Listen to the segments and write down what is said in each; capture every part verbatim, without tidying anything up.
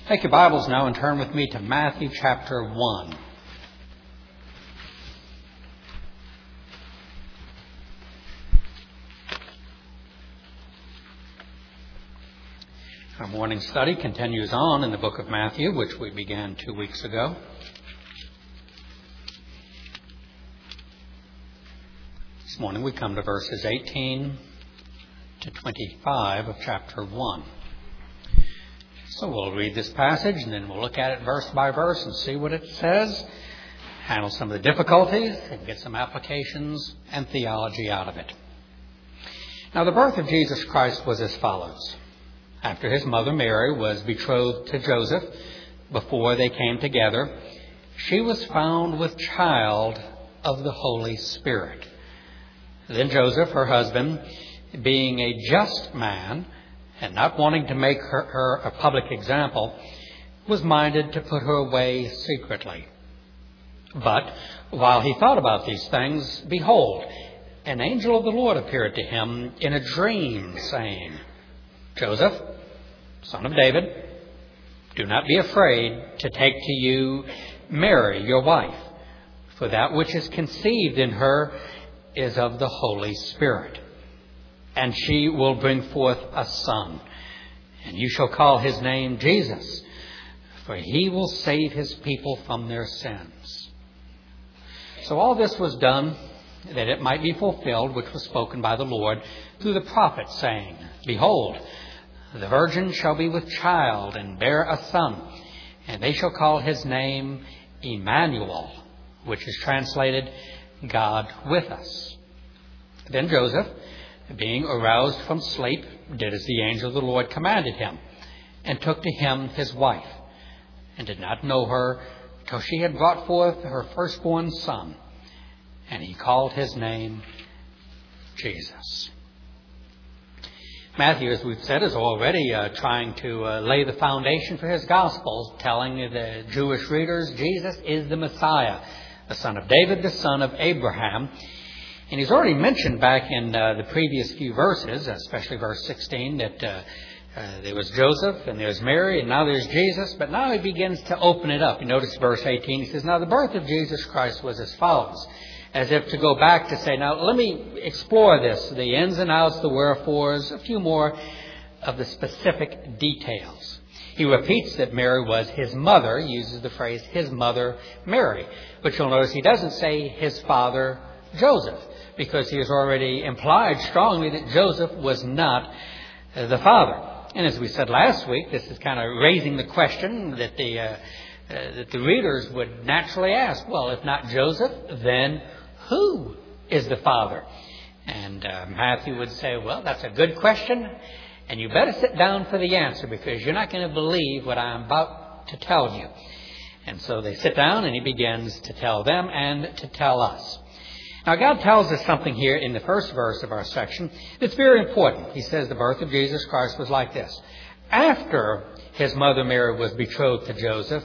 Take your Bibles now and turn with me to Matthew chapter one. Our morning study continues on in the book of Matthew, which we began two weeks ago. This morning we come to verses eighteen to twenty-five of chapter one. So we'll read this passage and then we'll look at it verse by verse and see what it says, handle some of the difficulties, and get some applications and theology out of it. Now the birth of Jesus Christ was as follows. After his mother Mary was betrothed to Joseph, before they came together, she was found with child of the Holy Spirit. Then Joseph, her husband, being a just man, and not wanting to make her, her a public example, was minded to put her away secretly. But while he thought about these things, behold, an angel of the Lord appeared to him in a dream, saying, Joseph, son of David, do not be afraid to take to you Mary, your wife, for that which is conceived in her is of the Holy Spirit. And she will bring forth a son, and you shall call his name Jesus, for he will save his people from their sins. So all this was done that it might be fulfilled, which was spoken by the Lord through the prophet, saying, Behold, the virgin shall be with child and bear a son, and they shall call his name Emmanuel, which is translated God with us. Then Joseph, being aroused from sleep, did as the angel of the Lord commanded him, and took to him his wife, and did not know her till she had brought forth her firstborn son, and he called his name Jesus. Matthew, as we've said, is already uh, trying to uh, lay the foundation for his Gospels, telling the Jewish readers Jesus is the Messiah, the son of David, the son of Abraham. And he's already mentioned back in uh, the previous few verses, especially verse sixteen, that uh, uh, there was Joseph and there's Mary and now there's Jesus. But now he begins to open it up. You notice verse eighteen, he says, Now the birth of Jesus Christ was as follows. As if to go back to say, now let me explore this, the ins and outs, the wherefores, a few more of the specific details. He repeats that Mary was his mother, uses the phrase his mother Mary. But you'll notice he doesn't say his father Joseph, because he has already implied strongly that Joseph was not the father. And as we said last week, this is kind of raising the question that the, uh, uh, that the readers would naturally ask, well, if not Joseph, then who is the father? And uh, Matthew would say, well, that's a good question, and you better sit down for the answer, because you're not going to believe what I'm about to tell you. And so they sit down, and he begins to tell them and to tell us. Now, God tells us something here in the first verse of our section that's very important. He says the birth of Jesus Christ was like this. After his mother Mary was betrothed to Joseph,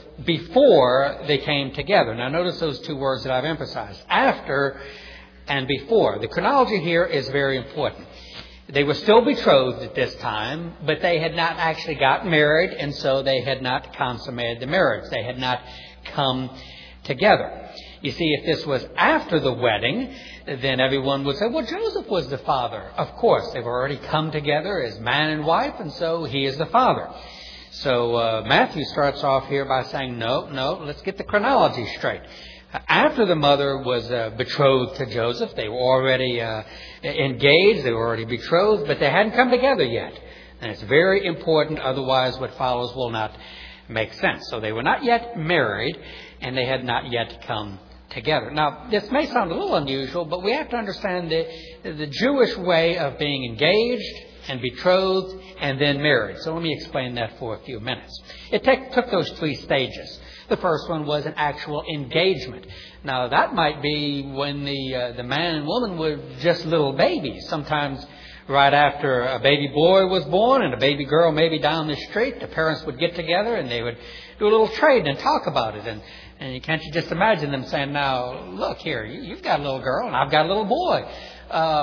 before they came together. Now, notice those two words that I've emphasized. After and before. The chronology here is very important. They were still betrothed at this time, but they had not actually got married, and so they had not consummated the marriage. They had not come together. You see, if this was after the wedding, then everyone would say, well, Joseph was the father. Of course, they've already come together as man and wife, and so he is the father. So uh, Matthew starts off here by saying, no, no, let's get the chronology straight. After the mother was uh, betrothed to Joseph, they were already uh, engaged, they were already betrothed, but they hadn't come together yet. And it's very important, otherwise what follows will not make sense. So they were not yet married, and they had not yet come together. Now, this may sound a little unusual, but we have to understand the, the Jewish way of being engaged and betrothed and then married. So let me explain that for a few minutes. It take, took those three stages. The first one was an actual engagement. Now, that might be when the uh, the man and woman were just little babies. Sometimes right after a baby boy was born and a baby girl maybe down the street, the parents would get together and they would do a little trade and talk about it. And And you can't you just imagine them saying, now, look here, you've got a little girl and I've got a little boy. Uh,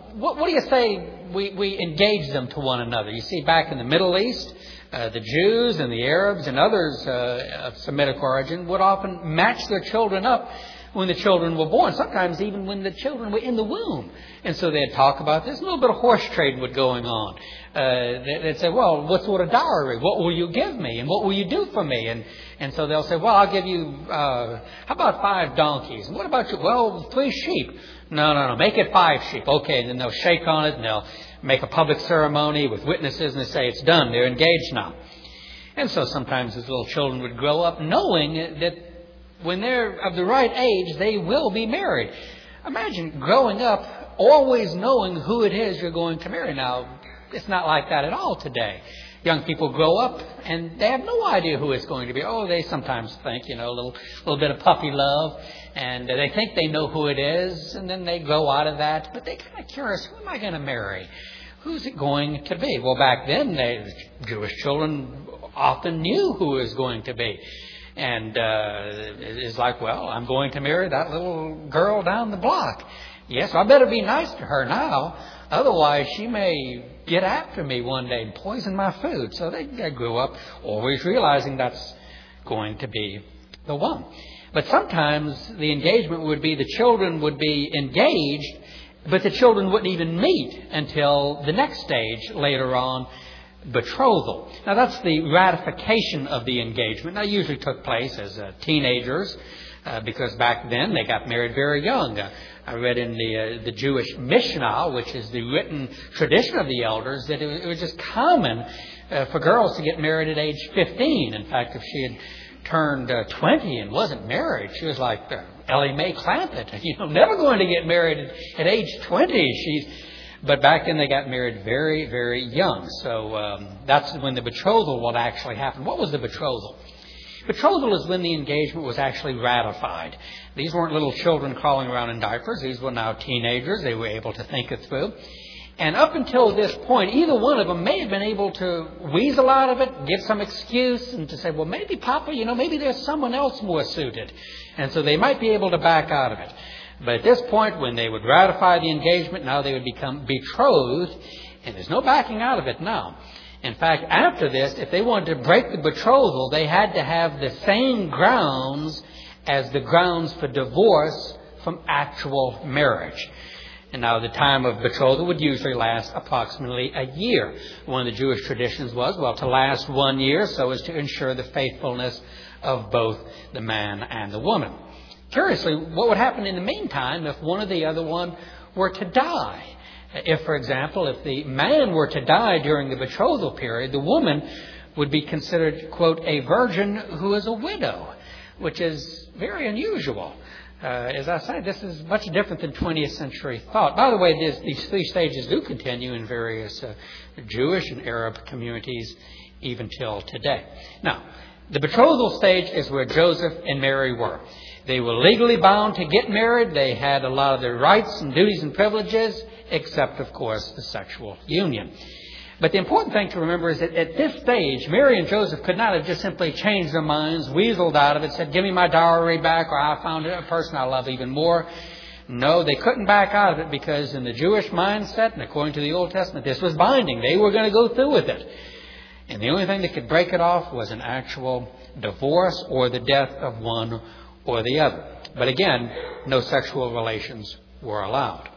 what, what do you say we, we engage them to one another? You see, back in the Middle East, uh, the Jews and the Arabs and others uh, of Semitic origin would often match their children up when the children were born, sometimes even when the children were in the womb. And so they'd talk about this. A little bit of horse trading was going on. Uh, they'd say, well, what sort of dowry? What will you give me? And what will you do for me? And and so they'll say, well, I'll give you, uh, how about five donkeys? And what about you? Well, three sheep. No, no, no, make it five sheep. Okay, and then they'll shake on it and they'll make a public ceremony with witnesses and they say it's done. They're engaged now. And so sometimes these little children would grow up knowing that when they're of the right age, they will be married. Imagine growing up always knowing who it is you're going to marry. Now, it's not like that at all today. Young people grow up and they have no idea who it's going to be. Oh, they sometimes think, you know, a little, little bit of puppy love, and they think they know who it is, and then they grow out of that. But they're kind of curious, who am I going to marry? Who's it going to be? Well, back then, they, Jewish children often knew who it was going to be. And uh, it's like, well, I'm going to marry that little girl down the block. Yes, I better be nice to her now. Otherwise, she may get after me one day and poison my food. So they, they grew up always realizing that's going to be the one. But sometimes the engagement would be the children would be engaged, but the children wouldn't even meet until the next stage later on, betrothal. Now, that's the ratification of the engagement. That usually took place as uh, teenagers, uh, because back then they got married very young. Uh, I read in the uh, the Jewish Mishnah, which is the written tradition of the elders, that it was, it was just common uh, for girls to get married at age fifteen. In fact, if she had turned uh, twenty and wasn't married, she was like uh, Ellie Mae Clampett, you know, never going to get married at, at age twenty. She's But back then they got married very, very young. So um, that's when the betrothal would actually happen. What was the betrothal? Betrothal is when the engagement was actually ratified. These weren't little children crawling around in diapers. These were now teenagers. They were able to think it through. And up until this point, either one of them may have been able to weasel out of it, give some excuse, and to say, well, maybe, Papa, you know, maybe there's someone else more suited. And so they might be able to back out of it. But at this point, when they would ratify the engagement, now they would become betrothed, and there's no backing out of it now. In fact, after this, if they wanted to break the betrothal, they had to have the same grounds as the grounds for divorce from actual marriage. And now the time of betrothal would usually last approximately a year. One of the Jewish traditions was, well, to last one year so as to ensure the faithfulness of both the man and the woman. Curiously, what would happen in the meantime if one or the other one were to die? If, for example, if the man were to die during the betrothal period, the woman would be considered, quote, a virgin who is a widow, which is very unusual. Uh, as I say, this is much different than twentieth century thought. By the way, this, these three stages do continue in various uh, Jewish and Arab communities even till today. Now, the betrothal stage is where Joseph and Mary were. They were legally bound to get married. They had a lot of their rights and duties and privileges, except, of course, the sexual union. But the important thing to remember is that at this stage, Mary and Joseph could not have just simply changed their minds, weaseled out of it, said, give me my dowry back, or I found a person I love even more. No, they couldn't back out of it because in the Jewish mindset, and according to the Old Testament, this was binding. They were going to go through with it. And the only thing that could break it off was an actual divorce or the death of one or the other. But again, no sexual relations were allowed.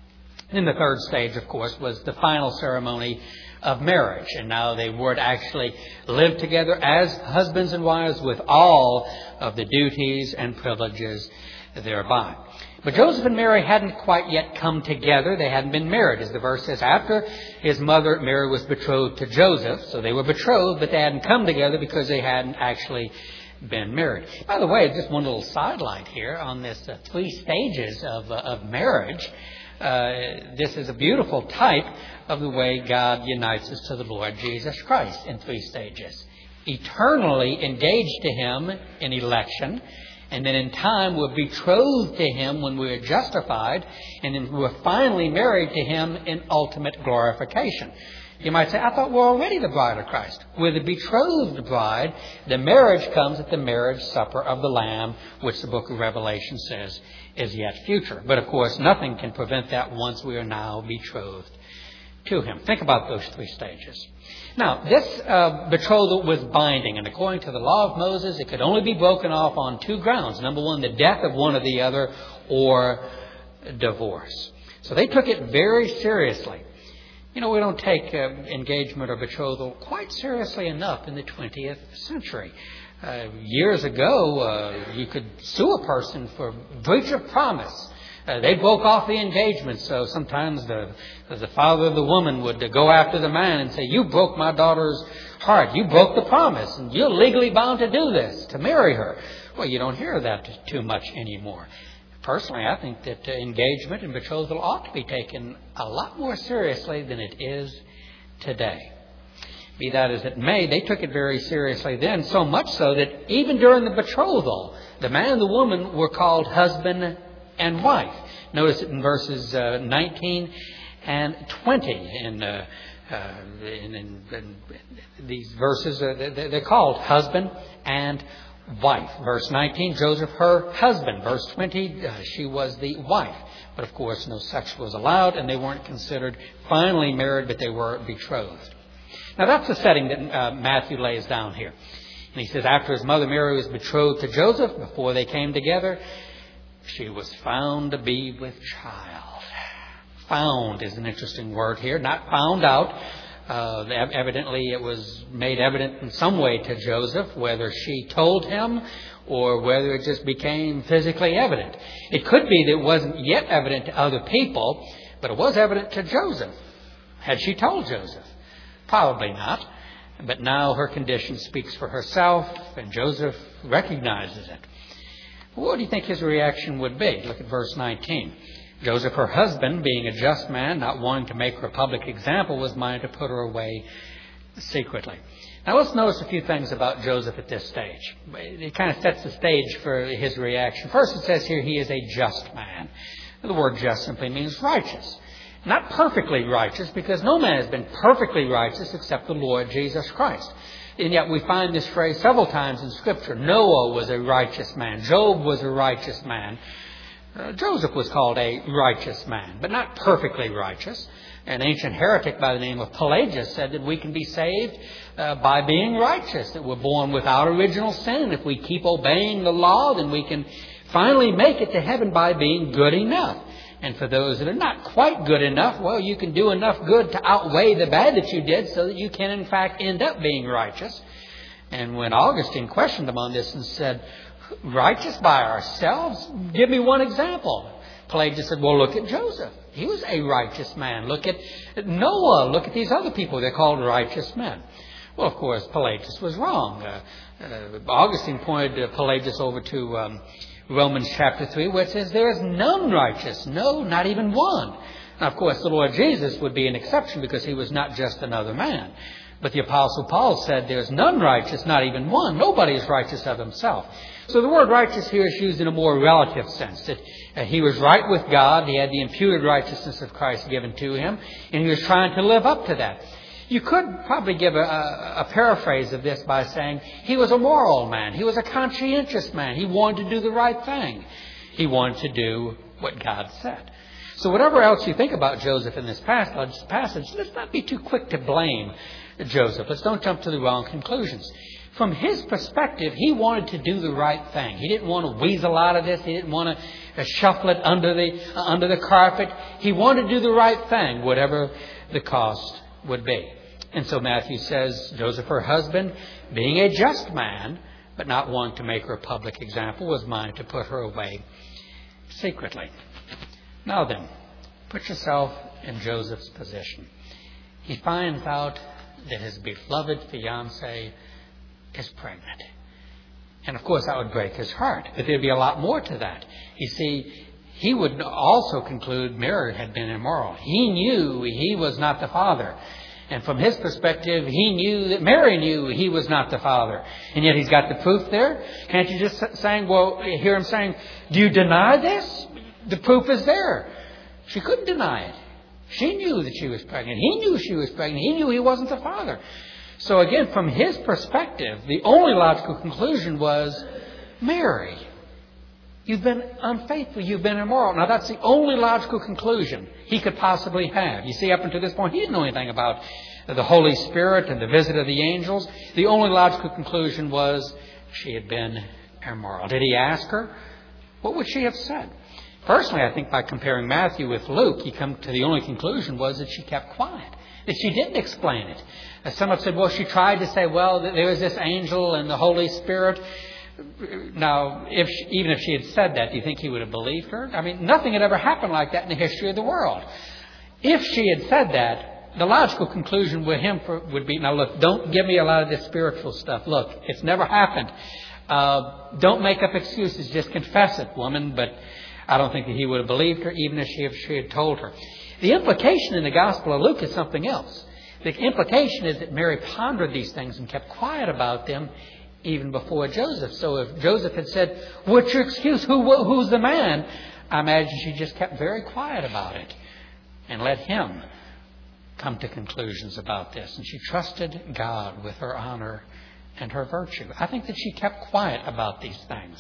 And the third stage, of course, was the final ceremony of marriage. And now they would actually live together as husbands and wives with all of the duties and privileges thereby. But Joseph and Mary hadn't quite yet come together. They hadn't been married. As the verse says, after his mother, Mary, was betrothed to Joseph. So they were betrothed, but they hadn't come together because they hadn't actually been married. By the way, just one little sideline here on this uh, three stages of, uh, of marriage. Uh, this is a beautiful type of the way God unites us to the Lord Jesus Christ in three stages. Eternally engaged to Him in election, and then in time we're betrothed to Him when we're justified, and then we're finally married to Him in ultimate glorification. You might say, I thought we're already the bride of Christ. We're the betrothed bride. The marriage comes at the marriage supper of the Lamb, which the book of Revelation says is yet future. But of course, nothing can prevent that once we are now betrothed to Him. Think about those three stages. Now, this uh, betrothal was binding, and according to the law of Moses, it could only be broken off on two grounds. Number one, the death of one or the other, or divorce. So they took it very seriously. You know, we don't take uh, engagement or betrothal quite seriously enough in the twentieth century. Uh, years ago, uh, you could sue a person for breach of promise. Uh, they broke off the engagement, so sometimes the, the father of the woman would uh, go after the man and say, you broke my daughter's heart. You broke the promise, and you're legally bound to do this, to marry her. Well, you don't hear that too much anymore. Personally, I think that uh, engagement and betrothal ought to be taken a lot more seriously than it is today. Be that as it may, they took it very seriously then, so much so that even during the betrothal, the man and the woman were called husband and wife. Notice it in verses uh, nineteen and twenty. In, uh, uh, in, in, in these verses, uh, they're called husband and wife. Verse nineteen, Joseph, her husband. Verse twenty, uh, she was the wife. But of course, no sex was allowed, and they weren't considered finally married, but they were betrothed. Now, that's the setting that uh, Matthew lays down here. And he says, after his mother Mary was betrothed to Joseph, before they came together, she was found to be with child. Found is an interesting word here, not found out. Uh, evidently, it was made evident in some way to Joseph, whether she told him or whether it just became physically evident. It could be that it wasn't yet evident to other people, but it was evident to Joseph. Had she told Joseph? Probably not. But now her condition speaks for herself, and Joseph recognizes it. What do you think his reaction would be? Look at verse nineteen. Joseph, her husband, being a just man, not wanting to make her a public example, was minded to put her away secretly. Now let's notice a few things about Joseph at this stage. It kind of sets the stage for his reaction. First, it says here he is a just man. The word just simply means righteous. Not perfectly righteous, because no man has been perfectly righteous except the Lord Jesus Christ. And yet we find this phrase several times in Scripture. Noah was a righteous man. Job was a righteous man. Uh, Joseph was called a righteous man, but not perfectly righteous. An ancient heretic by the name of Pelagius said that we can be saved uh, by being righteous, that we're born without original sin. If we keep obeying the law, then we can finally make it to heaven by being good enough. And for those that are not quite good enough, well, you can do enough good to outweigh the bad that you did so that you can, in fact, end up being righteous. And when Augustine questioned him on this and said, righteous by ourselves? Give me one example. Pelagius said, well, look at Joseph. He was a righteous man. Look at Noah. Look at these other people. They're called righteous men. Well, of course, Pelagius was wrong. Uh, uh, Augustine pointed uh, Pelagius over to um, Romans chapter three, where it says, there is none righteous. No, not even one. Now, of course, the Lord Jesus would be an exception because he was not just another man. But the Apostle Paul said, there is none righteous, not even one. Nobody is righteous of himself. So the word righteous here is used in a more relative sense. That uh, he was right with God. He had the imputed righteousness of Christ given to him. And he was trying to live up to that. You could probably give a, a, a paraphrase of this by saying he was a moral man. He was a conscientious man. He wanted to do the right thing. He wanted to do what God said. So whatever else you think about Joseph in this passage, let's not be too quick to blame Joseph. Let's don't jump to the wrong conclusions. From his perspective, he wanted to do the right thing. He didn't want to weasel out of this. He didn't want to shuffle it under the uh, under the carpet. He wanted to do the right thing, whatever the cost would be. And so Matthew says, Joseph, her husband, being a just man, but not wanting to make her a public example, was minded to put her away secretly. Now then, put yourself in Joseph's position. He finds out that his beloved fiancée is pregnant. And of course that would break his heart. But there'd be a lot more to that. You see, he would also conclude Mary had been immoral. He knew he was not the father. And from his perspective, he knew that Mary knew he was not the father. And yet he's got the proof there. Can't you just saying, well, hear him saying, do you deny this? The proof is there. She couldn't deny it. She knew that she was pregnant. He knew she was pregnant. He knew he wasn't the father. So again, from his perspective, the only logical conclusion was, Mary, you've been unfaithful. You've been immoral. Now, that's the only logical conclusion he could possibly have. You see, up until this point, he didn't know anything about the Holy Spirit and the visit of the angels. The only logical conclusion was she had been immoral. Did he ask her? What would she have said? Personally, I think by comparing Matthew with Luke, he come to the only conclusion was that she kept quiet, that she didn't explain it. As some have said, well, she tried to say, well, there was this angel and the Holy Spirit. Now, if she, even if she had said that, do you think he would have believed her? I mean, nothing had ever happened like that in the history of the world. If she had said that, the logical conclusion with him for, would be, now look, don't give me a lot of this spiritual stuff. Look, it's never happened. Uh, don't make up excuses. Just confess it, woman. But I don't think that he would have believed her, even if she, if she had told her. The implication in the Gospel of Luke is something else. The implication is that Mary pondered these things and kept quiet about them even before Joseph. So if Joseph had said, what's your excuse? Who, who's the man? I imagine she just kept very quiet about it and let him come to conclusions about this. And she trusted God with her honor and her virtue. I think that she kept quiet about these things.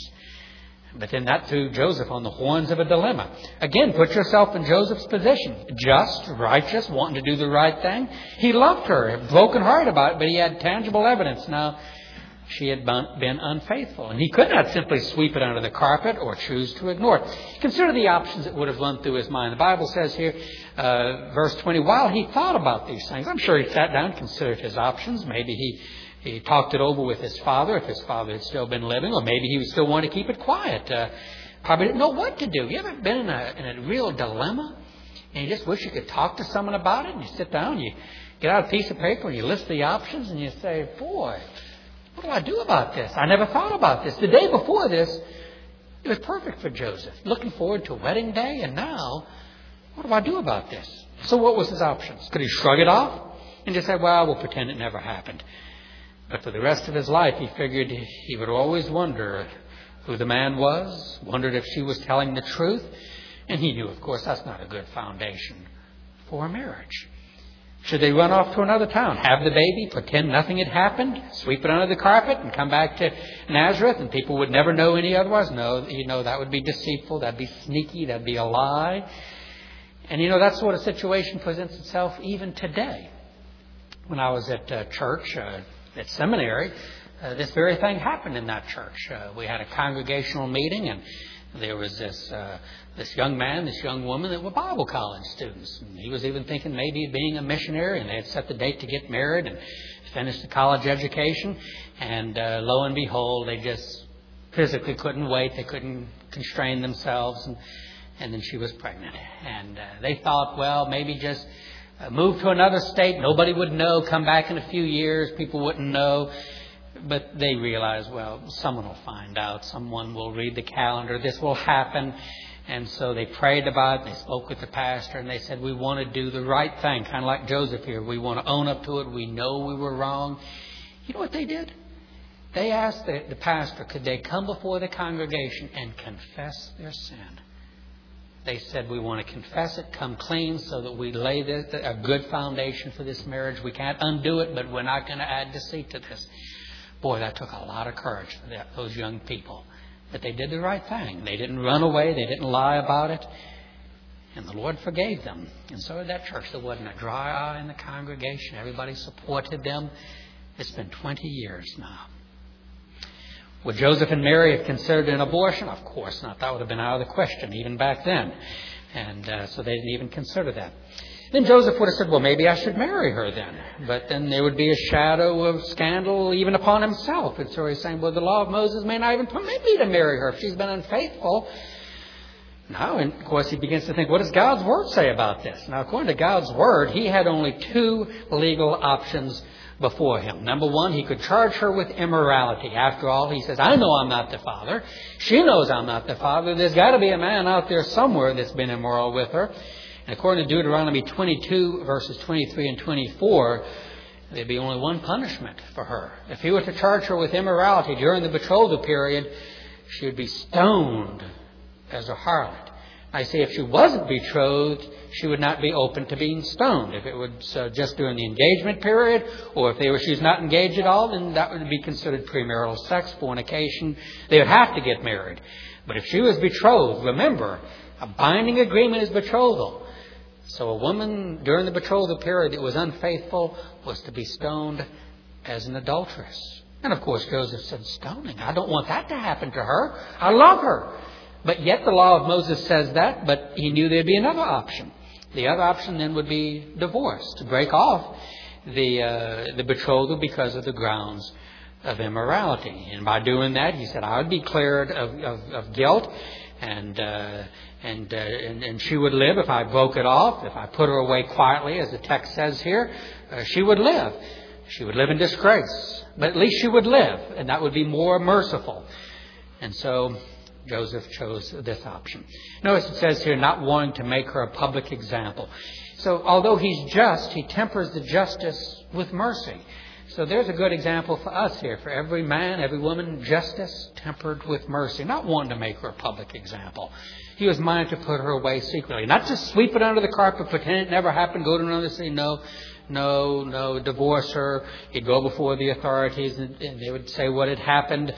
But then that threw Joseph on the horns of a dilemma. Again, put yourself in Joseph's position. Just, righteous, wanting to do the right thing. He loved her, broken heart about it, but he had tangible evidence. Now, she had been unfaithful. And he could not simply sweep it under the carpet or choose to ignore it. Consider the options that would have run through his mind. The Bible says here, uh, verse twenty, while he thought about these things, I'm sure he sat down and considered his options. Maybe he He talked it over with his father, if his father had still been living, or maybe he would still want to keep it quiet. Uh, probably didn't know what to do. You ever been in a, in a real dilemma, and you just wish you could talk to someone about it, and you sit down, you get out a piece of paper, and you list the options, and you say, boy, what do I do about this? I never thought about this. The day before this, it was perfect for Joseph. Looking forward to a wedding day, and now, what do I do about this? So what was his options? Could he shrug it off and just say, well, we'll pretend it never happened? But for the rest of his life, he figured he would always wonder who the man was, wondered if she was telling the truth. And he knew, of course, that's not a good foundation for a marriage. Should they run off to another town, have the baby, pretend nothing had happened, sweep it under the carpet and come back to Nazareth and people would never know any otherwise? No, you know, that would be deceitful, that'd be sneaky, that'd be a lie. And you know, that sort of situation presents itself even today. When I was at uh, church, uh, at seminary, uh, this very thing happened in that church. Uh, we had a congregational meeting, and there was this uh, this young man, this young woman that were Bible college students. And he was even thinking maybe of being a missionary, and they had set the date to get married and finish the college education. And uh, lo and behold, they just physically couldn't wait. They couldn't constrain themselves, and, and then she was pregnant. And uh, they thought, well, maybe just Uh, move to another state, nobody would know, come back in a few years, people wouldn't know. But they realized, well, someone will find out, someone will read the calendar, this will happen. And so they prayed about it, they spoke with the pastor, and they said, we want to do the right thing, kind of like Joseph here. We want to own up to it, we know we were wrong. You know what they did? They asked the, the pastor, could they come before the congregation and confess their sin? They said, we want to confess it, come clean so that we lay this, a good foundation for this marriage. We can't undo it, but we're not going to add deceit to this. Boy, that took a lot of courage for that, those young people. But they did the right thing. They didn't run away. They didn't lie about it. And the Lord forgave them. And so did that church. There wasn't a dry eye in the congregation. Everybody supported them. It's been twenty years now. Would Joseph and Mary have considered an abortion? Of course not. That would have been out of the question even back then. And uh, so they didn't even consider that. Then Joseph would have said, well, maybe I should marry her then. But then there would be a shadow of scandal even upon himself. And so he's saying, well, the law of Moses may not even permit me to marry her if she's been unfaithful. Now, and of course, he begins to think, what does God's Word say about this? Now, according to God's Word, he had only two legal options before him. Number one, he could charge her with immorality. After all, he says, I know I'm not the father. She knows I'm not the father. There's got to be a man out there somewhere that's been immoral with her. And according to Deuteronomy twenty-two, verses twenty-three and twenty-four, there'd be only one punishment for her. If he were to charge her with immorality during the betrothal period, she would be stoned as a harlot. I say if she wasn't betrothed, she would not be open to being stoned. If it was uh, just during the engagement period, or if they were, she's not engaged at all, then that would be considered premarital sex, fornication. They would have to get married. But if she was betrothed, remember, a binding agreement is betrothal. So a woman during the betrothal period that was unfaithful was to be stoned as an adulteress. And of course Joseph said, stoning? I don't want that to happen to her. I love her. But yet the law of Moses says that, but he knew there'd be another option. The other option then would be divorce, to break off the uh, the betrothal because of the grounds of immorality. And by doing that, he said, I would be cleared of, of, of guilt, and, uh, and, uh, and and she would live if I broke it off. If I put her away quietly, as the text says here, uh, she would live. She would live in disgrace, but at least she would live, and that would be more merciful. And so Joseph chose this option. Notice it says here, not wanting to make her a public example. So although he's just, he tempers the justice with mercy. So there's a good example for us here. For every man, every woman, justice tempered with mercy. Not wanting to make her a public example. He was minded to put her away secretly. Not just sweep it under the carpet, pretend it never happened, go to another city. No, no, no, divorce her. He'd go before the authorities and, and they would say what had happened.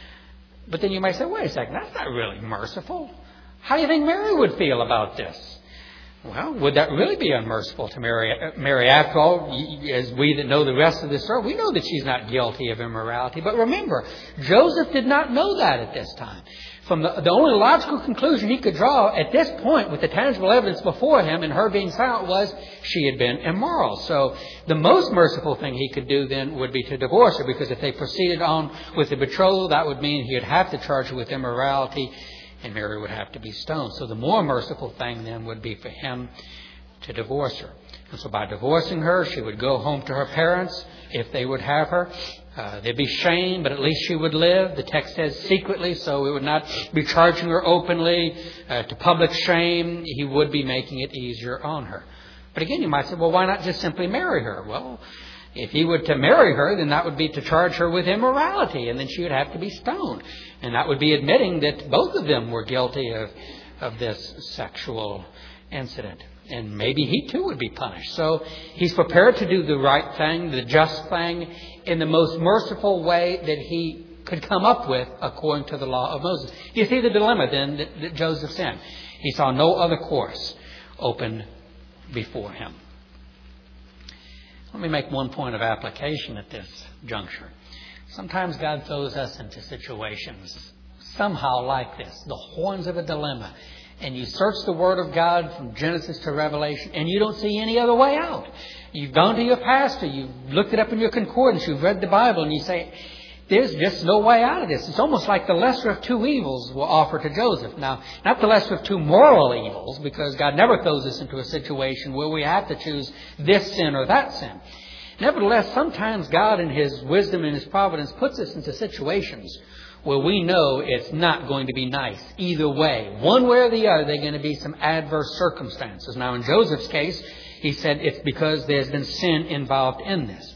But then you might say, wait a second, that's not really merciful. How do you think Mary would feel about this? Well, would that really be unmerciful to Mary? Mary, after all, as we that know the rest of this story, we know that she's not guilty of immorality. But remember, Joseph did not know that at this time. From the, the only logical conclusion he could draw at this point with the tangible evidence before him and her being silent was she had been immoral. So the most merciful thing he could do then would be to divorce her, because if they proceeded on with the betrothal, that would mean he would have to charge her with immorality and Mary would have to be stoned. So the more merciful thing then would be for him to divorce her. And so by divorcing her, she would go home to her parents if they would have her. Uh, there'd be shame, but at least she would live. The text says secretly, so we would not be charging her openly uh, to public shame. He would be making it easier on her. But again, you might say, well, why not just simply marry her? Well, if he were to marry her, then that would be to charge her with immorality, and then she would have to be stoned. And that would be admitting that both of them were guilty of, of this sexual incident. And maybe he too would be punished. So he's prepared to do the right thing, the just thing, in the most merciful way that he could come up with according to the law of Moses. You see the dilemma then that, that Joseph's in. He saw no other course open before him. Let me make one point of application at this juncture. Sometimes God throws us into situations somehow like this, the horns of a dilemma. And you search the Word of God from Genesis to Revelation, and you don't see any other way out. You've gone to your pastor, you've looked it up in your concordance, you've read the Bible, and you say, there's just no way out of this. It's almost like the lesser of two evils were offered to Joseph. Now, not the lesser of two moral evils, because God never throws us into a situation where we have to choose this sin or that sin. Nevertheless, sometimes God in His wisdom and His providence puts us into situations where we know it's not going to be nice either way. One way or the other, there are going to be some adverse circumstances. Now, in Joseph's case, he said it's because there's been sin involved in this.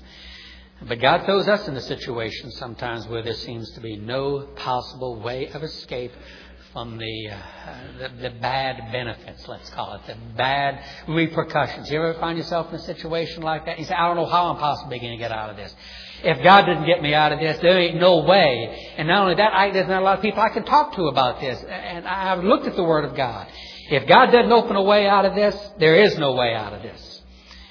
But God throws us in a situation sometimes where there seems to be no possible way of escape from the, uh, the the bad benefits, let's call it, the bad repercussions. You ever find yourself in a situation like that? You say, I don't know how I'm possibly going to get out of this. If God didn't get me out of this, there ain't no way. And not only that, I, there's not a lot of people I can talk to about this. And I've looked at the Word of God. If God doesn't open a way out of this, there is no way out of this.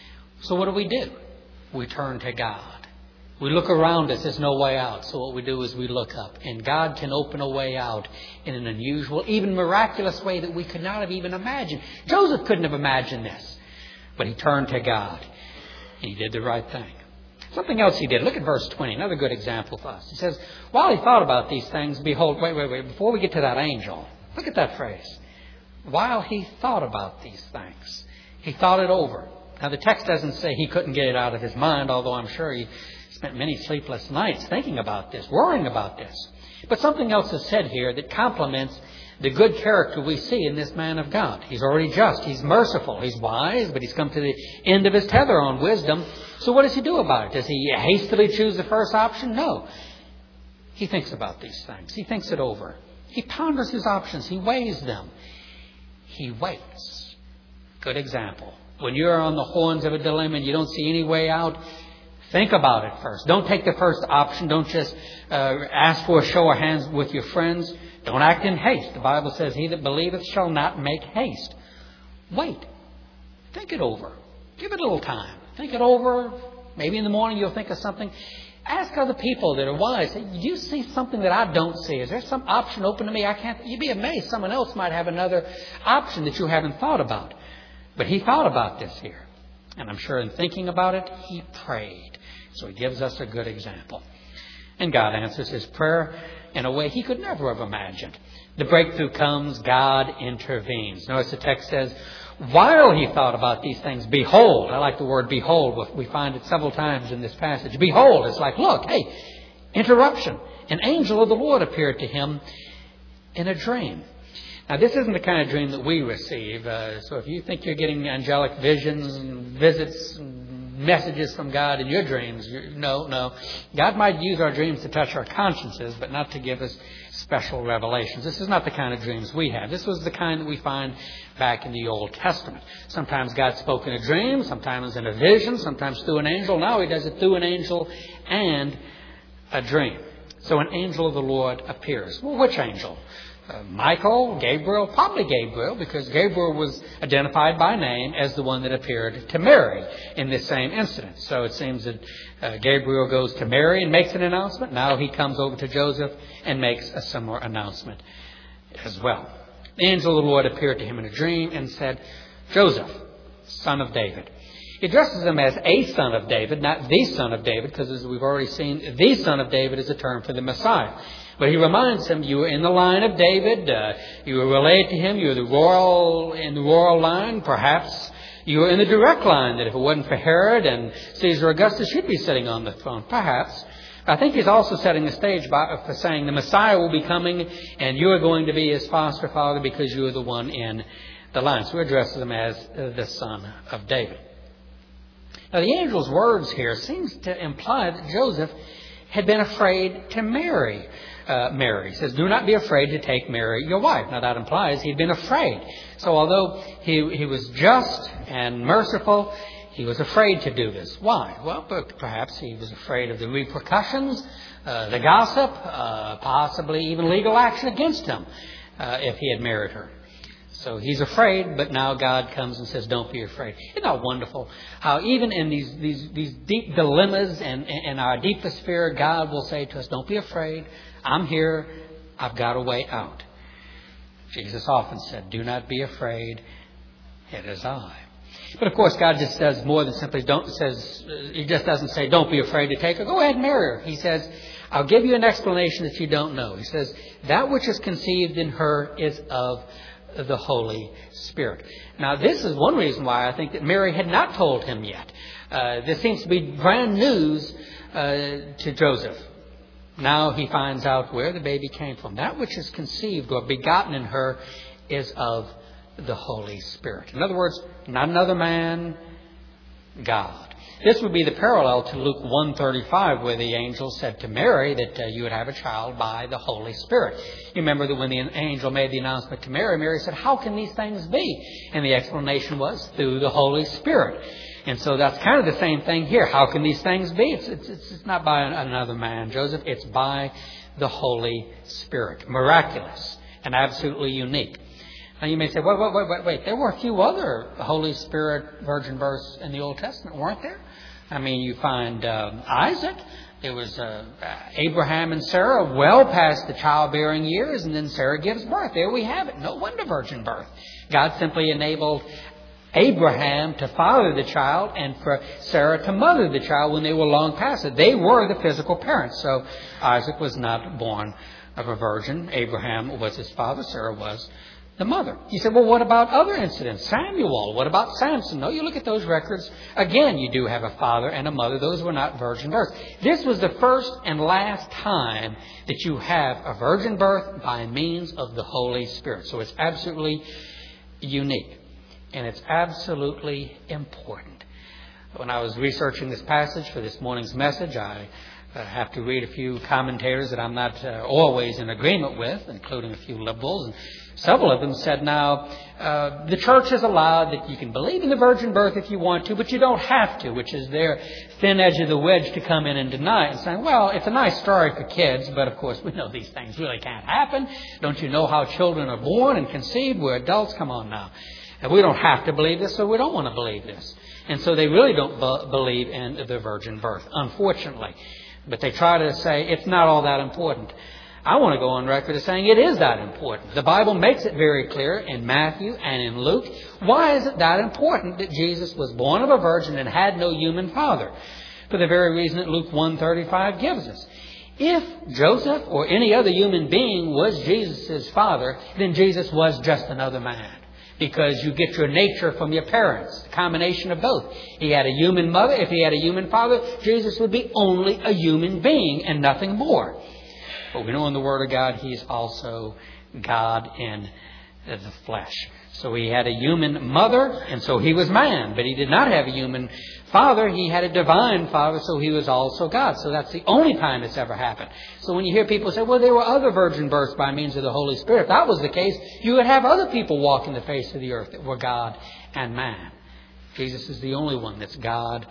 So what do we do? We turn to God. We look around us, there's no way out. So what we do is we look up. And God can open a way out in an unusual, even miraculous way that we could not have even imagined. Joseph couldn't have imagined this. But he turned to God. And he did the right thing. Something else he did. Look at verse twenty. Another good example for us. He says, while he thought about these things, behold, wait, wait, wait. Before we get to that angel, look at that phrase. While he thought about these things. He thought it over. Now the text doesn't say he couldn't get it out of his mind, although I'm sure he spent many sleepless nights thinking about this, worrying about this. But something else is said here that complements the good character we see in this man of God. He's already just. He's merciful. He's wise, but he's come to the end of his tether on wisdom. So what does he do about it? Does he hastily choose the first option? No. He thinks about these things. He thinks it over. He ponders his options. He weighs them. he waits. Good example. When you're on the horns of a dilemma and you don't see any way out, think about it first. Don't take the first option. Don't just uh, ask for a show of hands with your friends. Don't act in haste. The Bible says, he that believeth shall not make haste. Wait. Think it over. Give it a little time. Think it over. Maybe in the morning you'll think of something. Ask other people that are wise. Say, do you see something that I don't see? Is there some option open to me? I can't. You'd be amazed. Someone else might have another option that you haven't thought about. But he thought about this here. And I'm sure in thinking about it, he prayed. So he gives us a good example. And God answers his prayer in a way he could never have imagined. The breakthrough comes, God intervenes. Notice the text says, while he thought about these things, behold. I like the word behold. We find it several times in this passage. Behold, it's like, look, hey, interruption. An angel of the Lord appeared to him in a dream. Now, this isn't the kind of dream that we receive. Uh, so if you think you're getting angelic visions and visits and messages from God in your dreams, no, no. God might use our dreams to touch our consciences, but not to give us special revelations. This is not the kind of dreams we have. This was the kind that we find back in the Old Testament. Sometimes God spoke in a dream, sometimes in a vision, sometimes through an angel. Now he does it through an angel and a dream. So an angel of the Lord appears. Well, which angel? Uh, Michael, Gabriel, probably Gabriel, because Gabriel was identified by name as the one that appeared to Mary in this same incident. So it seems that uh, Gabriel goes to Mary and makes an announcement. Now he comes over to Joseph and makes a similar announcement as well. The angel of the Lord appeared to him in a dream and said, Joseph, son of David. He addresses him as a son of David, not the son of David, because as we've already seen, the son of David is a term for the Messiah. But he reminds him, you were in the line of David, uh, you were related to him, you were the royal, in the royal line, perhaps you were in the direct line, that if it wasn't for Herod and Caesar Augustus, you'd be sitting on the throne, perhaps. I think he's also setting the stage by, for saying the Messiah will be coming and you are going to be his foster father because you are the one in the line. So he addresses him as the son of David. Now the angel's words here seems to imply that Joseph had been afraid to marry uh, Mary. He says, do not be afraid to take Mary, your wife. Now that implies he'd been afraid. So although he, he was just and merciful, he was afraid to do this. Why? Well, but perhaps he was afraid of the repercussions, uh, the gossip, uh, possibly even legal action against him uh, if he had married her. So he's afraid, but now God comes and says, don't be afraid. Isn't that wonderful? How even in these these, these deep dilemmas and in our deepest fear, God will say to us, don't be afraid. I'm here. I've got a way out. Jesus often said, do not be afraid. It is I. But of course, God just says more than simply don't, says, he just doesn't say, don't be afraid to take her. Go ahead and marry her. He says, I'll give you an explanation that you don't know. He says, that which is conceived in her is of the Holy Spirit. Now, this is one reason why I think that Mary had not told him yet. Uh, this seems to be brand news uh, to Joseph. Now he finds out where the baby came from. That which is conceived or begotten in her is of the Holy Spirit. In other words, not another man, God. This would be the parallel to Luke one thirty-five, where the angel said to Mary that uh, you would have a child by the Holy Spirit. You remember that when the angel made the announcement to Mary, Mary said, how can these things be? And the explanation was through the Holy Spirit. And so that's kind of the same thing here. How can these things be? It's, it's, it's not by another man, Joseph. It's by the Holy Spirit. Miraculous and absolutely unique. Now you may say, wait, wait, wait, wait, wait. There were a few other Holy Spirit virgin births in the Old Testament, weren't there? I mean, you find um, Isaac. There was uh, Abraham and Sarah well past the childbearing years, and then Sarah gives birth. There we have it. No wonder virgin birth. God simply enabled Abraham to father the child and for Sarah to mother the child when they were long past it. They were the physical parents. So Isaac was not born of a virgin. Abraham was his father. Sarah was the mother. You said, well, what about other incidents? Samuel. What about Samson? No, you look at those records. Again, you do have a father and a mother. Those were not virgin births. This was the first and last time that you have a virgin birth by means of the Holy Spirit. So it's absolutely unique. And it's absolutely important. When I was researching this passage for this morning's message, I uh, have to read a few commentators that I'm not uh, always in agreement with, including a few liberals. And several of them said, now, uh, the church has allowed that you can believe in the virgin birth if you want to, but you don't have to, which is their thin edge of the wedge to come in and deny it and saying, well, it's a nice story for kids, but of course we know these things really can't happen. Don't you know how children are born and conceived? We're adults. Come on now. And we don't have to believe this, so we don't want to believe this. And so they really don't be- believe in the virgin birth, unfortunately. But they try to say it's not all that important. I want to go on record as saying it is that important. The Bible makes it very clear in Matthew and in Luke. Why is it that important that Jesus was born of a virgin and had no human father? For the very reason that Luke one thirty-five gives us. If Joseph or any other human being was Jesus' father, then Jesus was just another man. Because you get your nature from your parents, a combination of both. He had a human mother. If he had a human father, Jesus would be only a human being and nothing more. But we know in the Word of God, He's also God in the flesh. So He had a human mother, and so He was man. But He did not have a human father. He had a divine father, so He was also God. So that's the only time it's ever happened. So when you hear people say, well, there were other virgin births by means of the Holy Spirit. If that was the case, you would have other people walking the face of the earth that were God and man. Jesus is the only one that's God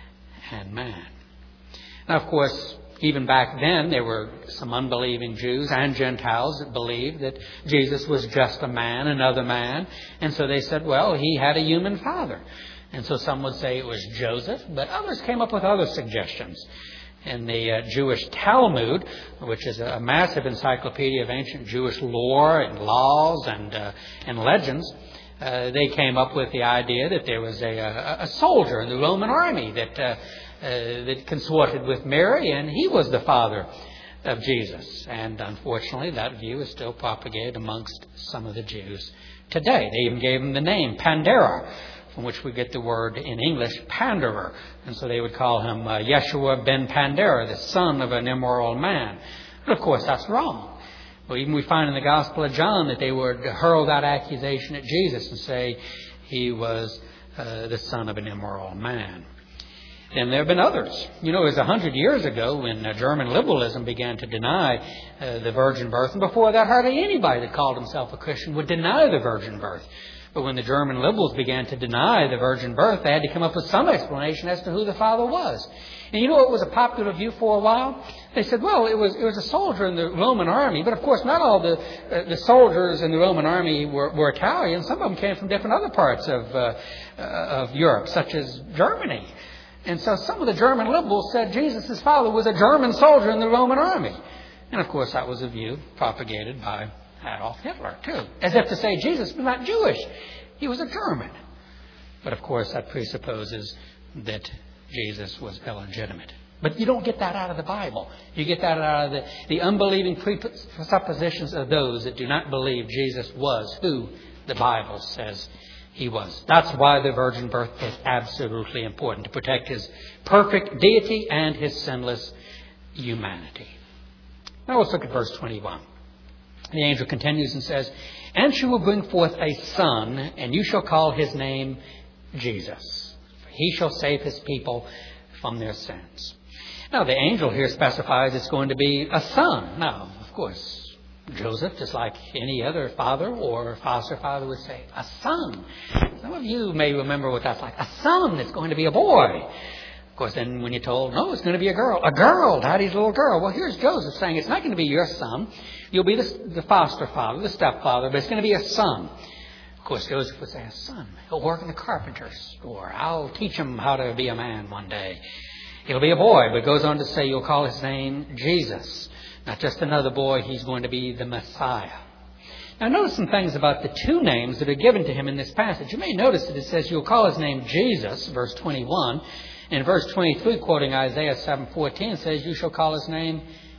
and man. Now, of course, even back then, there were some unbelieving Jews and Gentiles that believed that Jesus was just a man, another man. And so they said, well, He had a human father. And so some would say it was Joseph, but others came up with other suggestions. In the uh, Jewish Talmud, which is a massive encyclopedia of ancient Jewish lore and laws and uh, and legends, uh, they came up with the idea that there was a, a, a soldier in the Roman army that uh, uh, that consorted with Mary, and he was the father of Jesus. And unfortunately, that view is still propagated amongst some of the Jews today. They even gave him the name Pandera, from which we get the word in English, panderer. And so they would call him uh, Yeshua ben Pandera, the son of an immoral man. But of course, that's wrong. Well, even we find in the Gospel of John that they would hurl that accusation at Jesus and say he was uh, the son of an immoral man. And there have been others. You know, it was a hundred years ago when uh, German liberalism began to deny uh, the virgin birth. And before that, hardly anybody that called himself a Christian would deny the virgin birth. But when the German liberals began to deny the virgin birth, they had to come up with some explanation as to who the father was. And you know what was a popular view for a while? They said, well, it was it was a soldier in the Roman army. But of course, not all the uh, the soldiers in the Roman army were, were Italian. Some of them came from different other parts of uh, uh, of Europe, such as Germany. And so some of the German liberals said Jesus' father was a German soldier in the Roman army. And of course, that was a view propagated by Adolf Hitler, too. As if to say Jesus was not Jewish. He was a German. But of course, that presupposes that Jesus was illegitimate. But you don't get that out of the Bible. You get that out of the, the unbelieving presuppositions of those that do not believe Jesus was who the Bible says He was. That's why the virgin birth is absolutely important, to protect His perfect deity and His sinless humanity. Now let's look at verse twenty-one. The angel continues and says, and she will bring forth a son, and you shall call his name Jesus. For he shall save his people from their sins. Now, the angel here specifies it's going to be a son. Now, of course, Joseph, just like any other father or foster father would say, a son. Some of you may remember what that's like. A son, it's going to be a boy. Of course, then when you're told, no, it's going to be a girl. A girl, Daddy's little girl. Well, here's Joseph saying it's not going to be your son. You'll be the, the foster father, the stepfather, but it's going to be a son. Of course, Joseph would say, a son. He'll work in the carpenter's store. I'll teach him how to be a man one day. He'll be a boy, but goes on to say you'll call his name Jesus. Not just another boy, he's going to be the Messiah. Now, notice some things about the two names that are given to him in this passage. You may notice that it says you'll call his name Jesus, verse twenty-one. In verse twenty-three, quoting Isaiah seven fourteen, says, you shall call his name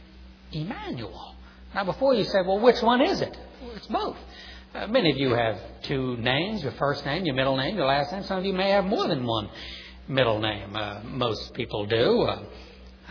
Emmanuel. Now, before you say, well, which one is it? Well, it's both. Uh, many of you have two names, your first name, your middle name, your last name. Some of you may have more than one middle name. Uh, most people do. Uh,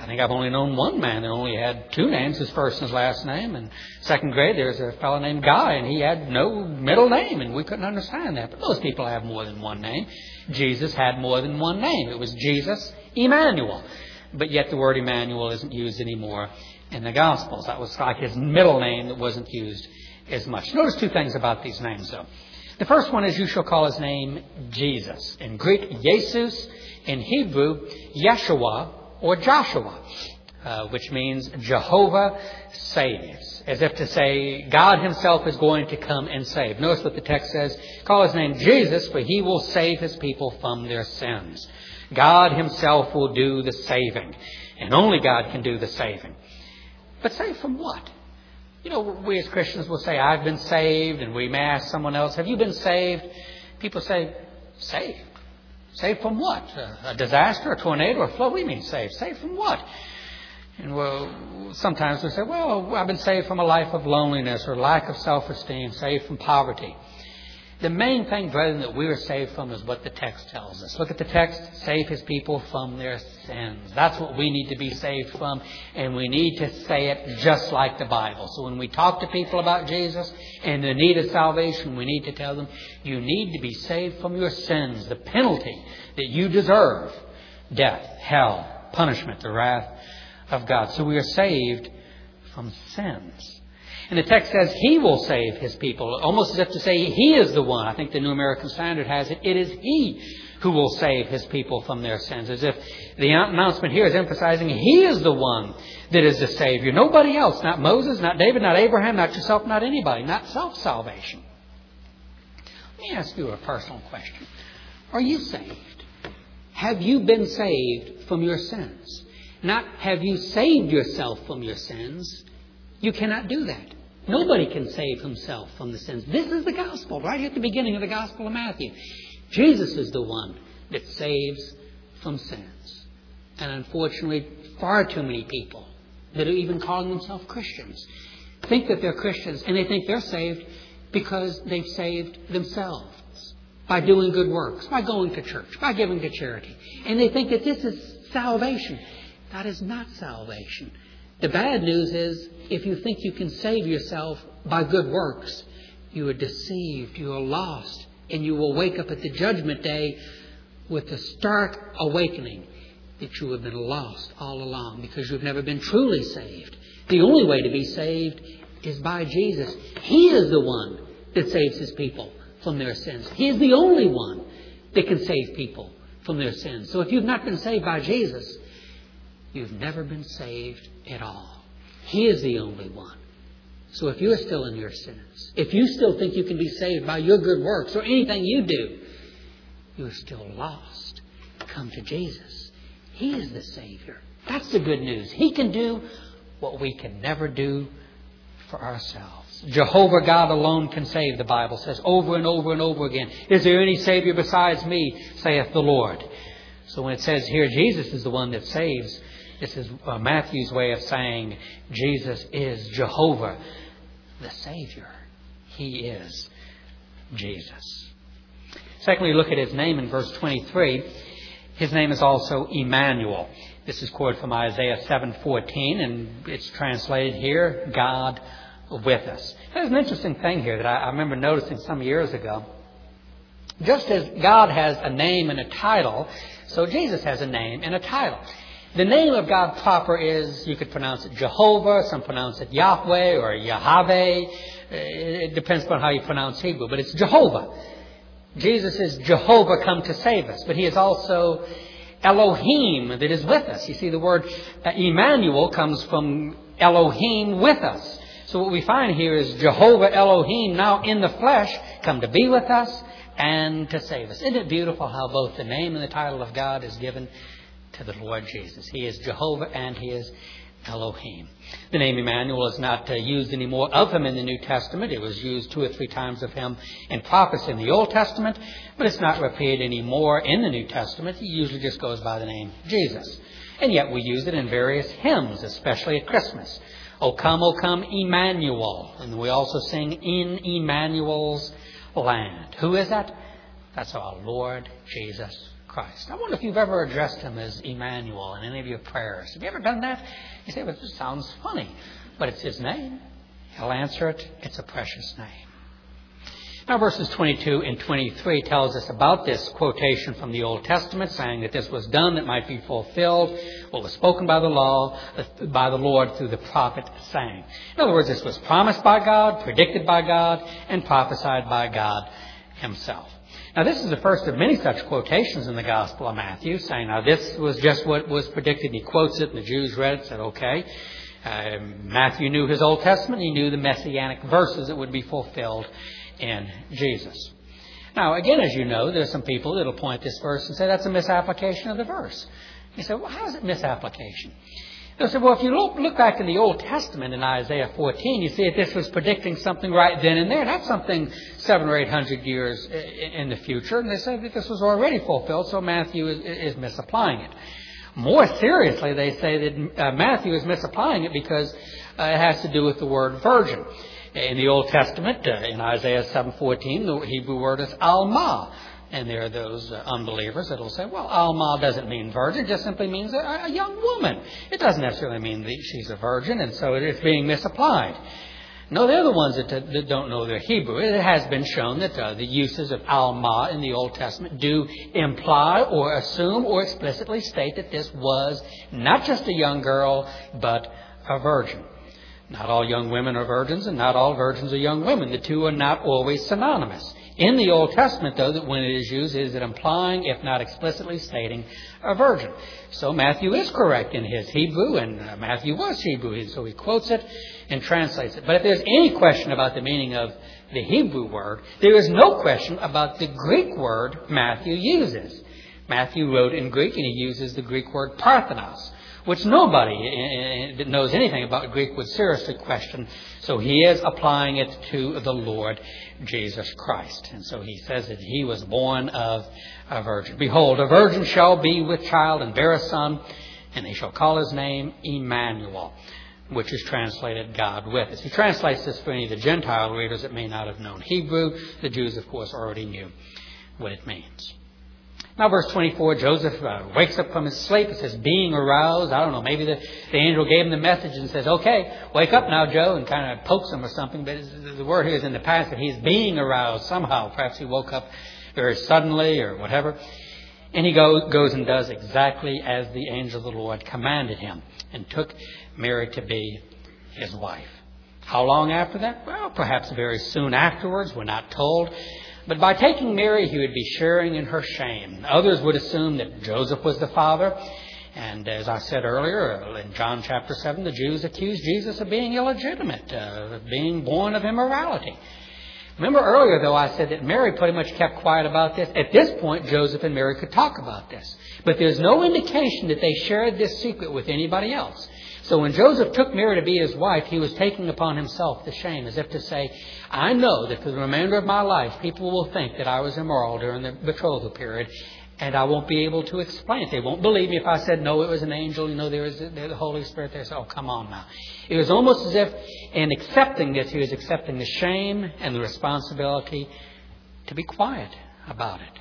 I think I've only known one man that only had two names, his first and his last name. In second grade, there was a fellow named Guy, and he had no middle name, and we couldn't understand that. But most people have more than one name. Jesus had more than one name. It was Jesus Emmanuel. But yet the word Emmanuel isn't used anymore in the Gospels. That was like his middle name that wasn't used as much. Notice two things about these names, though. The first one is you shall call his name Jesus. In Greek, Jesus. In Hebrew, Yeshua or Joshua, uh, which means Jehovah saves. As if to say, God himself is going to come and save. Notice what the text says. Call his name Jesus, for he will save his people from their sins. God himself will do the saving. And only God can do the saving. But save from what? You know, we as Christians will say, I've been saved. And we may ask someone else, have you been saved? People say, saved. Saved from what? A, a disaster, a tornado, or a flood? What do you mean saved? Saved from what? And well, sometimes we say, well, I've been saved from a life of loneliness or lack of self-esteem, saved from poverty. The main thing, brethren, that we are saved from is what the text tells us. Look at the text. Save his people from their sins. That's what we need to be saved from. And we need to say it just like the Bible. So when we talk to people about Jesus and the need of salvation, we need to tell them, you need to be saved from your sins. The penalty that you deserve. Death, hell, punishment, the wrath of God. So we are saved from sins. And the text says he will save his people, almost as if to say he is the one. I think the New American Standard has it. It is he who will save his people from their sins. As if the announcement here is emphasizing he is the one that is the Savior. Nobody else. Not Moses, not David, not Abraham, not yourself, not anybody. Not self-salvation. Let me ask you a personal question. Are you saved? Have you been saved from your sins? Not have you saved yourself from your sins. You cannot do that. Nobody can save himself from the sins. This is the gospel, right here at the beginning of the Gospel of Matthew. Jesus is the one that saves from sins. And unfortunately, far too many people that are even calling themselves Christians think that they're Christians, and they think they're saved because they've saved themselves by doing good works, by going to church, by giving to charity. And they think that this is salvation. That is not salvation. The bad news is, if you think you can save yourself by good works, you are deceived, you are lost, and you will wake up at the judgment day with the stark awakening that you have been lost all along because you've never been truly saved. The only way to be saved is by Jesus. He is the one that saves his people from their sins. He is the only one that can save people from their sins. So if you've not been saved by Jesus, you've never been saved at all. He is the only one. So if you're still in your sins, if you still think you can be saved by your good works or anything you do, you're still lost. Come to Jesus. He is the Savior. That's the good news. He can do what we can never do for ourselves. Jehovah God alone can save, the Bible says, over and over and over again. Is there any Savior besides me, saith the Lord? So when it says here, Jesus is the one that saves, this is uh, Matthew's way of saying Jesus is Jehovah, the Savior. He is Jesus. Secondly, look at his name in verse twenty-three. His name is also Emmanuel. This is quoted from Isaiah seven fourteen, and it's translated here, God with us. There's an interesting thing here that I, I remember noticing some years ago. Just as God has a name and a title, so Jesus has a name and a title. The name of God proper is, you could pronounce it Jehovah, some pronounce it Yahweh or Yahweh. It depends upon how you pronounce Hebrew, but it's Jehovah. Jesus is Jehovah come to save us, but he is also Elohim that is with us. You see, the word Emmanuel comes from Elohim with us. So what we find here is Jehovah Elohim now in the flesh come to be with us and to save us. Isn't it beautiful how both the name and the title of God is given to the Lord Jesus? He is Jehovah and he is Elohim. The name Emmanuel is not uh, used anymore of him in the New Testament. It was used two or three times of him in prophecy in the Old Testament, but it's not repeated anymore in the New Testament. He usually just goes by the name Jesus. And yet we use it in various hymns, especially at Christmas. O come, O come, Emmanuel. And we also sing In Emmanuel's Land. Who is that? That's our Lord Jesus Christ. I wonder if you've ever addressed him as Emmanuel in any of your prayers. Have you ever done that? You say, well, this sounds funny, but it's his name. He'll answer it. It's a precious name. Now, verses twenty-two and twenty-three tells us about this quotation from the Old Testament, saying that this was done that might be fulfilled what was spoken by the law, by the Lord through the prophet saying. In other words, this was promised by God, predicted by God, and prophesied by God himself. Now, this is the first of many such quotations in the Gospel of Matthew, saying, now, this was just what was predicted. He quotes it, and the Jews read it and said, okay. Uh, Matthew knew his Old Testament. He knew the messianic verses that would be fulfilled in Jesus. Now, again, as you know, there are some people that will point this verse and say that's a misapplication of the verse. You say, well, how is it misapplication? They'll say, well, if you look, look back in the Old Testament in Isaiah fourteen, you see that this was predicting something right then and there. That's something seven or eight hundred years in the future. And they say that this was already fulfilled, so Matthew is, is misapplying it. More seriously, they say that uh, Matthew is misapplying it because uh, it has to do with the word virgin. In the Old Testament, uh, in Isaiah seven fourteen, the Hebrew word is alma. And there are those uh, unbelievers that will say, well, alma doesn't mean virgin. It just simply means a, a young woman. It doesn't necessarily mean that she's a virgin, and so it's being misapplied. No, they're the ones that, that don't know their Hebrew. It has been shown that uh, the uses of alma in the Old Testament do imply or assume or explicitly state that this was not just a young girl, but a virgin. Not all young women are virgins, and not all virgins are young women. The two are not always synonymous. In the Old Testament, though, that when it is used, is it implying, if not explicitly stating, a virgin. So Matthew is correct in his Hebrew, and uh, Matthew was Hebrew, so he quotes it and translates it. But if there's any question about the meaning of the Hebrew word, there is no question about the Greek word Matthew uses. Matthew wrote in Greek, and he uses the Greek word parthenos, which nobody that knows anything about Greek would seriously question. So he is applying it to the Lord Jesus Christ. And so he says that he was born of a virgin. Behold, a virgin shall be with child and bear a son, and they shall call his name Emmanuel, which is translated God with us. He translates this for any of the Gentile readers that may not have known Hebrew. The Jews, of course, already knew what it means. Now, verse twenty-four, Joseph uh, wakes up from his sleep. It says, being aroused. I don't know, maybe the, the angel gave him the message and says, okay, wake up now, Joe, and kind of pokes him or something. But the word here is in the past that he's being aroused somehow. Perhaps he woke up very suddenly or whatever. And he go, goes and does exactly as the angel of the Lord commanded him and took Mary to be his wife. How long after that? Well, perhaps very soon afterwards. We're not told. But by taking Mary, he would be sharing in her shame. Others would assume that Joseph was the father. And as I said earlier, in John chapter seven, the Jews accused Jesus of being illegitimate, uh, of being born of immorality. Remember earlier, though, I said that Mary pretty much kept quiet about this. At this point, Joseph and Mary could talk about this. But there's no indication that they shared this secret with anybody else. So when Joseph took Mary to be his wife, he was taking upon himself the shame, as if to say, I know that for the remainder of my life, people will think that I was immoral during the betrothal period, and I won't be able to explain it. They won't believe me if I said, no, it was an angel, you know, there was the, the Holy Spirit. They said, oh, come on now. It was almost as if, in accepting this, he was accepting the shame and the responsibility to be quiet about it.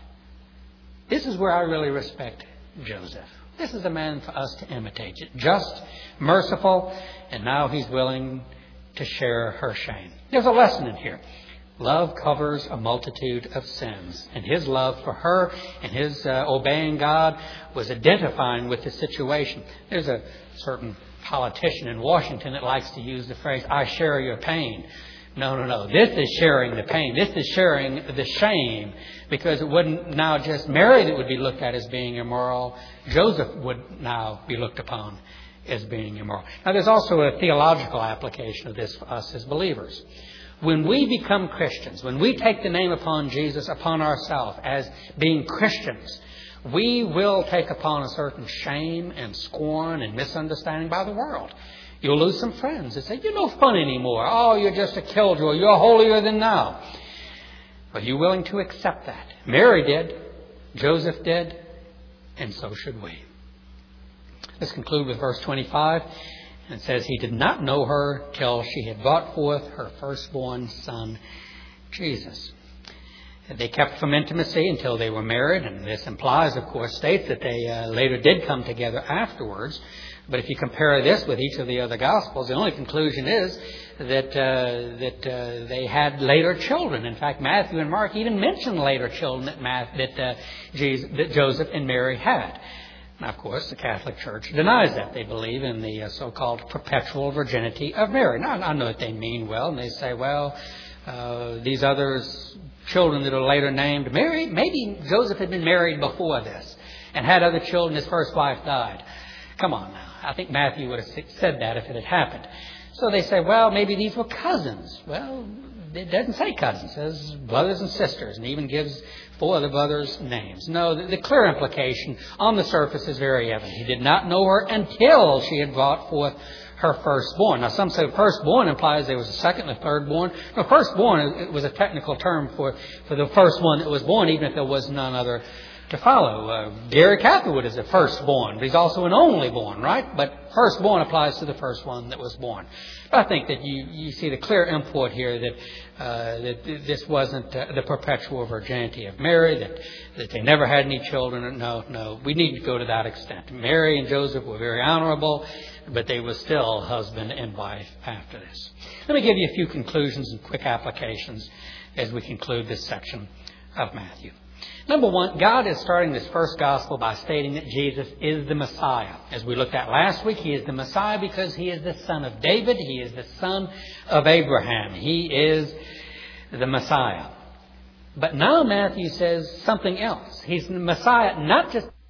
This is where I really respect Joseph. This is a man for us to imitate. Just, merciful, and now he's willing to share her shame. There's a lesson in here. Love covers a multitude of sins. And his love for her and his uh, obeying God was identifying with the situation. There's a certain politician in Washington that likes to use the phrase, I share your pain. No, no, no. This is sharing the pain. This is sharing the shame, because it wouldn't now just Mary that would be looked at as being immoral. Joseph would now be looked upon as being immoral. Now, there's also a theological application of this for us as believers. When we become Christians, when we take the name upon Jesus upon ourselves as being Christians, we will take upon a certain shame and scorn and misunderstanding by the world. You'll lose some friends that say, you're no fun anymore. Oh, you're just a killjoy. You're holier than thou. Are you willing to accept that? Mary did. Joseph did. And so should we. Let's conclude with verse twenty-five. And it says, he did not know her till she had brought forth her firstborn son, Jesus. They kept from intimacy until they were married, and this implies, of course, states that they uh, later did come together afterwards. But if you compare this with each of the other Gospels, the only conclusion is that uh, that uh, they had later children. In fact, Matthew and Mark even mention later children that, Math, that, uh, Jesus, that Joseph and Mary had. Now, of course, the Catholic Church denies that. They believe in the uh, so-called perpetual virginity of Mary. Now, I know that they mean well, and they say, well, uh, these others, children that are later named Mary, maybe Joseph had been married before this and had other children. His first wife died. Come on now. I think Matthew would have said that if it had happened. So they say, well, maybe these were cousins. Well, it doesn't say cousins. It says brothers and sisters, and even gives four of the brothers' names. No, the, the clear implication on the surface is very evident. He did not know her until she had brought forth her firstborn. Now, some say firstborn implies there was a second and a thirdborn. No, firstborn it was a technical term for, for the first one that was born, even if there was none other to follow. Uh, Gary Catherwood is a firstborn, but he's also an onlyborn, right? But firstborn applies to the first one that was born. But I think that you, you see the clear import here that uh, that this wasn't uh, the perpetual virginity of Mary, that, that they never had any children. No, no, we need to go to that extent. Mary and Joseph were very honorable, but they were still husband and wife after this. Let me give you a few conclusions and quick applications as we conclude this section of Matthew. Number one, God is starting this first gospel by stating that Jesus is the Messiah. As we looked at last week, He is the Messiah because He is the son of David. He is the son of Abraham. He is the Messiah. But now Matthew says something else. He's the Messiah not just